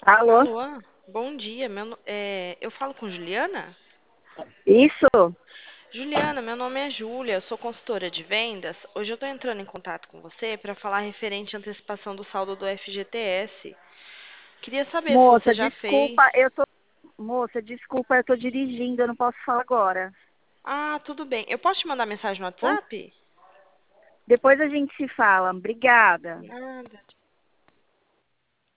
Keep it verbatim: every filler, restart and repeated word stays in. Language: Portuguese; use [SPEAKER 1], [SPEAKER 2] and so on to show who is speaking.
[SPEAKER 1] Alô?
[SPEAKER 2] Alô, bom dia. Meu, no- é, eu falo com Juliana?
[SPEAKER 1] Isso?
[SPEAKER 2] Juliana, meu nome é Júlia, eu sou consultora de vendas. Hoje eu estou entrando em contato com você para falar referente à antecipação do saldo do F G T S. Queria saber se você
[SPEAKER 1] Moça,
[SPEAKER 2] já fez.
[SPEAKER 1] desculpa, eu tô. Moça, desculpa, eu tô dirigindo, eu não posso falar agora.
[SPEAKER 2] Ah, tudo bem. Eu posso te mandar mensagem no
[SPEAKER 1] Bom,
[SPEAKER 2] WhatsApp?
[SPEAKER 1] depois a gente se fala. Obrigada.
[SPEAKER 2] Nada.